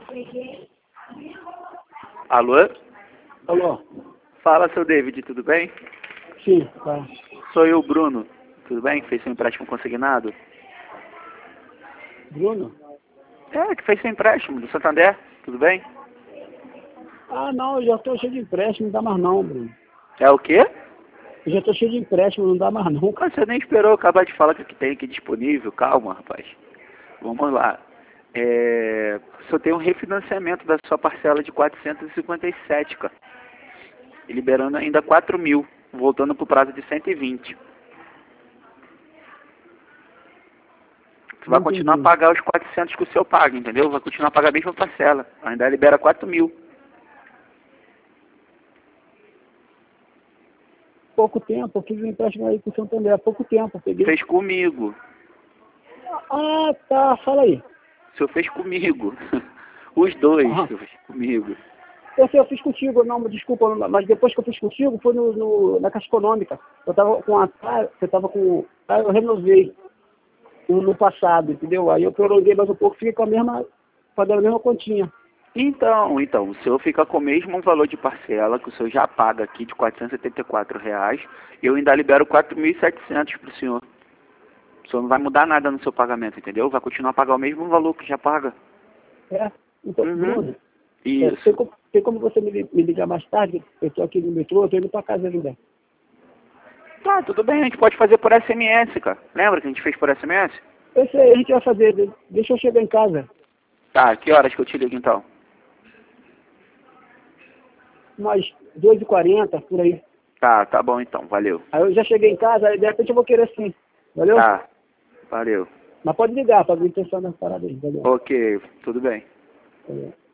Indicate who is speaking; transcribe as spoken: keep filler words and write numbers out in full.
Speaker 1: Alô?
Speaker 2: Alô?
Speaker 1: Fala, seu David, tudo bem?
Speaker 2: Sim, tá.
Speaker 1: Sou eu, Bruno. Tudo bem? Que fez seu empréstimo consignado?
Speaker 2: Bruno?
Speaker 1: É, que fez seu empréstimo do Santander. Tudo bem?
Speaker 2: Ah, não, eu já tô cheio de empréstimo, não dá mais não, Bruno.
Speaker 1: É o quê?
Speaker 2: Eu já tô cheio de empréstimo, não dá mais não.
Speaker 1: Ah, você nem esperou acabar de falar que tem aqui disponível. Calma, rapaz. Vamos lá. É... Só tem um refinanciamento da sua parcela de quatrocentos e cinquenta e sete, cara. E liberando ainda quatro mil, voltando pro prazo de cento e vinte. Você vai
Speaker 2: Não
Speaker 1: continuar a
Speaker 2: entendi.
Speaker 1: pagar os quatrocentos que o seu paga, entendeu? Vai continuar a pagar a mesma parcela. Ainda libera quatro mil.
Speaker 2: Pouco tempo, eu fiz um empréstimo aí com o Santander, há pouco tempo, eu peguei.
Speaker 1: Fez comigo.
Speaker 2: Ah, tá, fala aí.
Speaker 1: O senhor fez comigo. Os dois,
Speaker 2: Ah,
Speaker 1: o senhor fez comigo.
Speaker 2: eu sei, eu fiz contigo, não, desculpa, mas depois que eu fiz contigo foi no, no- na Caixa Econômica. Eu tava com a você tava com. Ah, eu renovei no, no passado, entendeu? Aí eu prolonguei mais um pouco, fiquei com a mesma, pagando a mesma continha.
Speaker 1: Então, então, o senhor fica com o mesmo valor de parcela que o senhor já paga aqui de quatrocentos e setenta e quatro reais. Eu ainda libero quatro mil e setecentos para o senhor. O senhor não vai mudar nada no seu pagamento, entendeu? Vai continuar a pagar o mesmo valor que já paga.
Speaker 2: É, então,
Speaker 1: Uhum.
Speaker 2: Bruno, é, tem,
Speaker 1: Isso.
Speaker 2: como, tem como você me, li- me ligar mais tarde? Eu estou aqui no metrô, eu estou indo para casa ainda.
Speaker 1: Tá, tudo bem, a gente pode fazer por S M S, cara. Lembra que a gente fez por S M S?
Speaker 2: Eu sei, a gente vai fazer, de- deixa eu chegar em casa,
Speaker 1: Tá, que horas que eu te ligo então?
Speaker 2: umas duas e quarenta por aí.
Speaker 1: Tá, tá bom então, valeu.
Speaker 2: Aí eu já cheguei em casa, aí de repente eu vou querer sim, valeu?
Speaker 1: Tá, valeu.
Speaker 2: Mas pode ligar para ver intenção das paradas aí, valeu?
Speaker 1: Ok, tudo bem.
Speaker 2: Valeu.